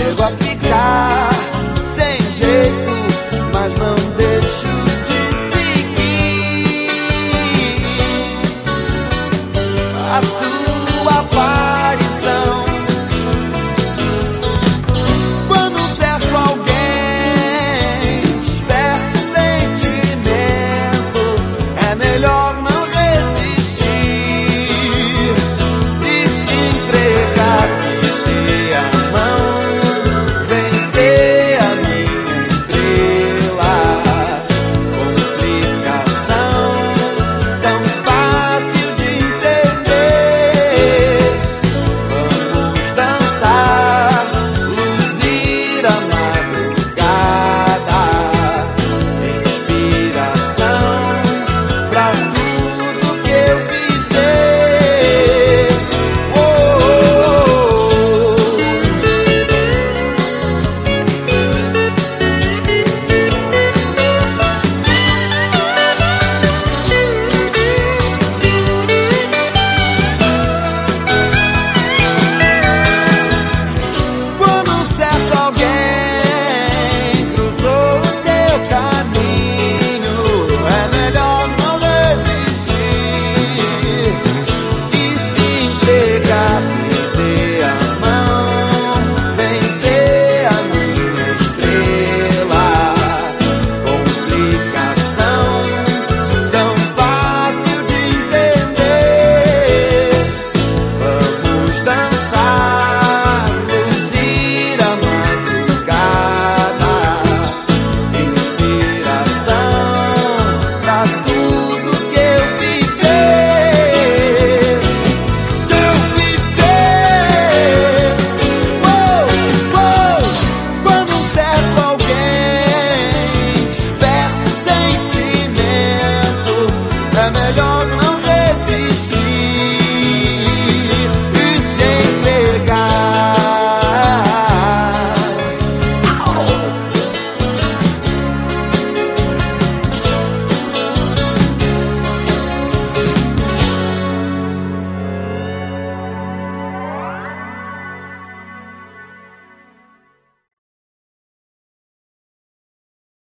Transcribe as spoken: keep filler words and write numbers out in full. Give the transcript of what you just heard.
chego a ficar sem jeito, mas não deixo de seguir a tua aparição. Quando cerco alguém, desperto sentimento, é melhor não resistir e se entregar, perder a mão, vencer a minha estrela. Complicação tão fácil de entender. Vamos dançar, luzir a madrugada, inspiração pra tudo que eu viver. Oh, oh, oh. Quando certo alguém cruzou o teu caminho, é melhor não resistir e se entregar, perder a mão, vencer a minha estrela. Complicação tão fácil de entender. Vamos dançar, luzir a madrugada, inspiração pra tudo que eu viver, que eu viver. Oh, oh. Quando certo alguém, desperto sentimento, é melhor não